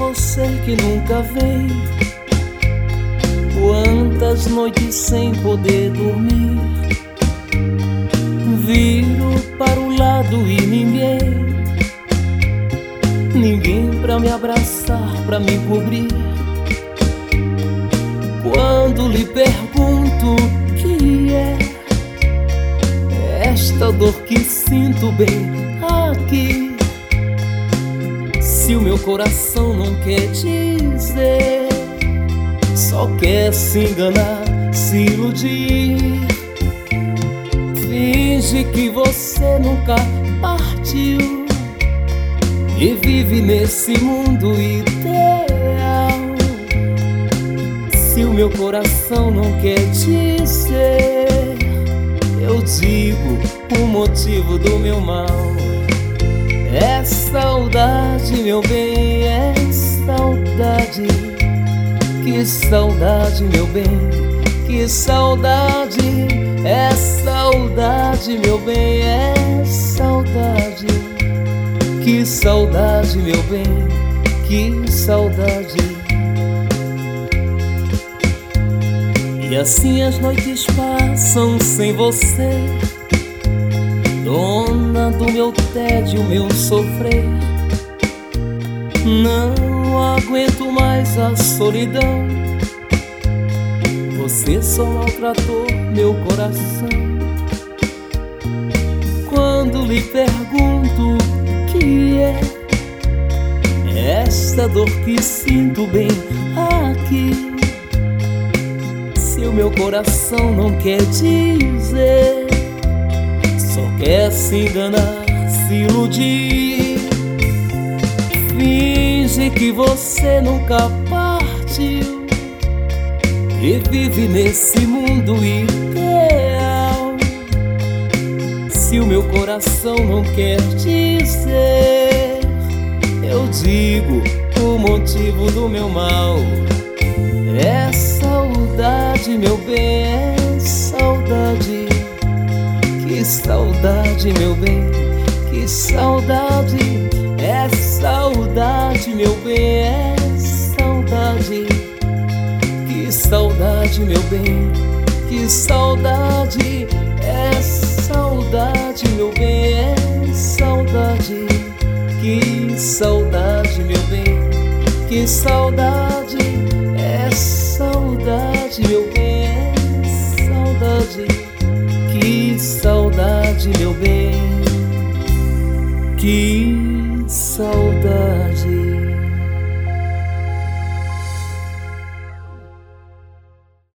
você que nunca vem. Quantas noites sem poder dormir, viro para o lado e ninguém pra me abraçar, pra me cobrir. Quando lhe pergunto o que é esta dor que sinto bem aqui, se o meu coração não quer dizer, só quer se enganar, se iludir, finge que você nunca partiu e vive nesse mundo ideal. Se o meu coração não quer dizer, eu digo o motivo do meu mal. É saudade, meu bem, é saudade. Que saudade, meu bem, que saudade. É saudade, meu bem, é saudade. Que saudade, meu bem, que saudade. E assim as noites passam sem você, dona do meu tédio, meu sofrer. Não aguento mais a solidão, você só maltratou meu coração. Quando lhe pergunto o que é esta dor que sinto bem aqui, se o meu coração não quer dizer, só quer se enganar, se iludir, finge que você nunca partiu e vive nesse mundo ideal. Se o meu coração não quer dizer, eu digo o motivo do meu mal. É saudade, meu bem, é saudade. Que saudade, meu bem, que saudade. É saudade, meu bem, é saudade. Que saudade, meu bem, que saudade. É saudade, meu bem, é saudade. Que saudade, meu bem, que saudade. É saudade, meu bem, é saudade. Que saudade, meu bem, que saudade.